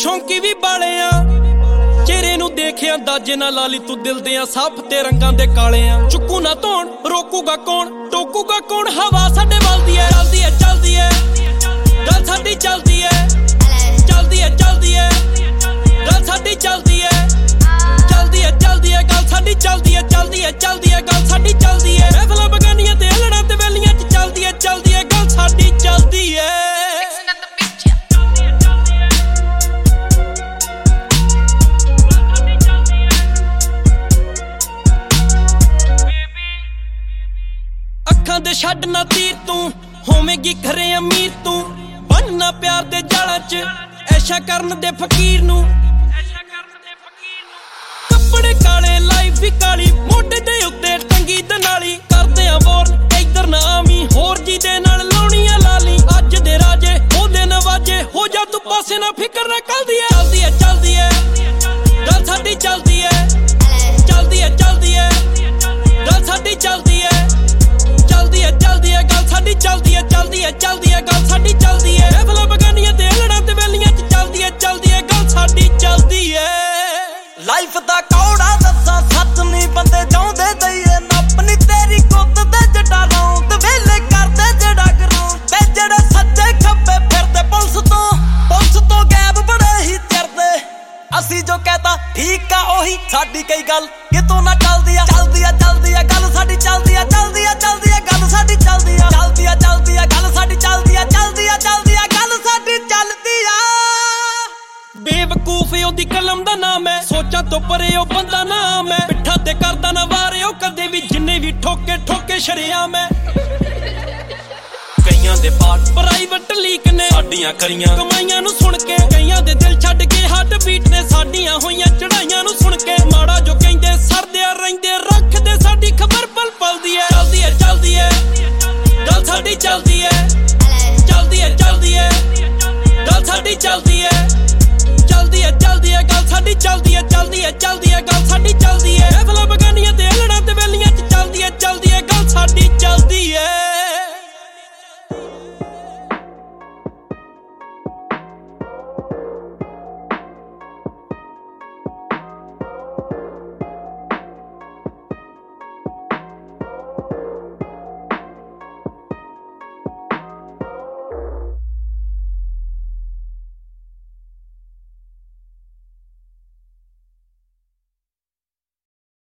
ਸ਼ੌਂਕੀ ਵੀ ਬਾਲੇ ਆ ਚਿਹਰੇ ਨੂੰ ਦੇਖਿਆ ਅੰਦਾਜ਼ੇ ਨਾਲ ਲਾ ਲਈ ਤੂੰ ਦਿਲ ਦੇ ਆ ਸਾਫ ਤੇ ਰੰਗਾਂ ਦੇ ਕਾਲੇ ਆ ਚੁੱਕੂ ਨਾ ਧੋਣ ਰੋਕੂਗਾ ਕੌਣ ਟੋਕੂਗਾ ਕੌਣ ਹਵਾ ਸਾਡੇ ਵੱਲਦੀ ਐ ਚੱਲਦੀ ਐ ਚੱਲਦੀ ਐ ਗੱਲ ਸਾਡੀ ਚੱਲਦੀ ਐ ਚੱਲਦੀ ਐ ਚੱਲਦੀ ਐ ਗੱਲ ਸਾਡੀ ਚੱਲਦੀ ਐ ਚੱਲਦੀ ਐ ਚੱਲਦੀ ਐ ਗੱਲ ਸਾਡੀ ਚੱਲਦੀ ਐ ਚੱਲਦੀ ਐ ਚੱਲਦੀ ਐ ਗੱਲ ਸਾਡੀ ਚੱਲਦੀ ਐ ਮਹਿਫਲਾਂ ਬਗਾਨੀਆਂ ਤੇ ਹਲੜਾਂ ਤੇ ਵੈਲੀਆਂ ਚ ਚੱਲਦੀ ਐ ਗੱਲ ਸਾਡੀ ਚੱਲਦੀ ਐ ਅੱਖਾਂ ਦੇ ਛੱਡ ਨਾ ਤੀਰ ਤੂੰ ਹੋਵੇਂਗੀ ਘਰੇ ਅਮੀਰ ਤੂੰ ਬੰਨਣਾ ਪਿਆਰ ਦੇ ਜਾਲਾਂ 'ਚ ਐਸ਼ਾ ਕਰਨ ਦੇ ਫਕੀਰ ਨੂੰ ਕੱਪੜੇ ਕਾਲੇ ਲਾਈਫ ਵੀ ਕਾਲੀ ਮੋਢੇ ਦੇ ਉੱਤੇ ਟੰਗੀ ਦਨਾਲੀ ਕਰਦੇ ਆ ਵੋਰ ਇੱਧਰ ਨਾ ਆਵੀਂ ਹੋਰ ਜੀ ਦੇ ਨਾਲ ਲਾਉਣੀਆਂ ਲਾਲੀ ਅੱਜ ਦੇ ਰਾਜੇ ਉਹਦੇ ਨਵਾਜੇ ਹੋ ਜਾ ਤੂੰ ਪਾਸੇ ਨਾ ਫਿਕਰ ਨਾ ਕਰਦੀ ਐ ਚੱਲਦੀ ਐ ਚੱਲਦੀ ਐ ਗੱਲ ਸਾਡੀ ਚੱਲਦੀ ਐ ਚੱਲਦੀ ਐ ਚੱਲਦੀ ਐ ਗੱਲ ਸਾਡੀ ਚੱਲਦੀ ਐ ਚੱਲਦੀ ਐ ਗੱਲ ਸਾਡੀ ਚੱਲਦੀ ਐ ਚੱਲਦੀ ਐ ਚੱਲਦੀ ਐ ਗੱਲ ਸਾਡੀ ਚੱਲਦੀ ਐ ਮਹਿਫਲਾਂ ਬਗਾਨੀਆਂ ਤੇ ਹਲੜਾਂ ਤੇ ਵੈਲੀਆਂ ਚ ਚੱਲਦੀ ਐ ਗੱਲ ਸਾਡੀ ਚੱਲਦੀ ਐ ਲਾਈਫ ਦਾ ਕੌੜਾ ਦੱਸਾਂ ਸੱਚ ਨਹੀਂ ਬੰਦੇ ਚਾਹੁੰਦੇ ਦਈਏ ਨੱਪਨੀ ਤੇਰੀ ਕੁੱਤ ਦੇ ਜੱਟਾ ਰੌਂਦ ਵੇਲੇ ਕਰਦੇ ਜਿਹੜਾ ਗਰਾਉਂਡ ਤੇ ਜਿਹੜੇ ਸੱਜੇ ਖੱਬੇ ਫਿਰਦੇ ਪੁਲਿਸ ਤੋਂ ਗੈਬ ਬੜੇ ਹੀ ਚਿਰਦੇ ਅਸੀਂ ਜੋ ਕਹਤਾ ਠੀਕ ਆ ਉਹੀ ਸਾਡੀ ਕਈ ਗੱਲ ਕਿਤੋਂ ਨਾ ਚੱਲਦੀ ਆ ਗੱਲ ਸਾਡੀ ਚੱਲਦੀ ਆ ਗੱਲ ਸਾਡੀ ਚੱਲਦੀ ਆ ਗੱਲ ਸਾਡੀ ਚੱਲਦੀ ਆ ਗੱਲ ਸਾਡੀ ਚੱਲਦੀ ਆ ਬੇਵਕੂਫ ਉਹਦੀ ਕਲਮ ਦਾ ਨਾਮ ਐ ਸੋਚਾਂ ਤੋਂ ਪਰੇ ਉਹ ਬੰਦਾ ਨਾਮ ਐ ਪਿੱਠਾਂ ਤੇ ਕਰਦਾ ਨਾ ਵਾਰੇ ਉਹ ਕਦੇ ਵੀ ਜਿੰਨੇ ਵੀ ਠੋਕੇ ਸ਼ਰੇਆਮ ਐ ਕਈਆਂ ਦੇ ਪਾਰਟ ਪ੍ਰਾਈਵੇਟ ਲੀਕ ਨੇ ਸਾਡੀਆਂ ਕਰੀਆਂ ਕਮਾਈਆਂ ਨੂੰ ਸੁਣ ਕੇ ਕਈਆਂ ਦੇ ਦਿਲ ਛੱਡ ਕੇ ਹਾਰਟ ਬੀਟ ਨੇ ਸਾਡੀਆਂ ਹੋਈਆਂ ਚੜਾਈਆਂ ਨੂੰ ਸੁਣ ਕੇ ਮਾੜਾ ਜੋ ਕਹਿੰਦੇ ਸਰਦੇ ਰਹਿੰਦੇ ਰੱਖਦੇ ਸਾਡੀ ਖਬਰ ਪਲ ਦੀ ਐ ਚੱਲਦੀ ਐ ਗੱਲ ਸਾਡੀ ਚੱਲਦੀ ਐ ਚੱਲਦੀ ਐ ਗੱਲ ਸਾਡੀ ਚੱਲਦੀ ਐ ਚੱਲਦੀ ਐ ਗੱਲ ਸਾਡੀ ਚੱਲਦੀ ਐ ਗੱਲ ਸਾਡੀ ਚੱਲਦੀ ਐ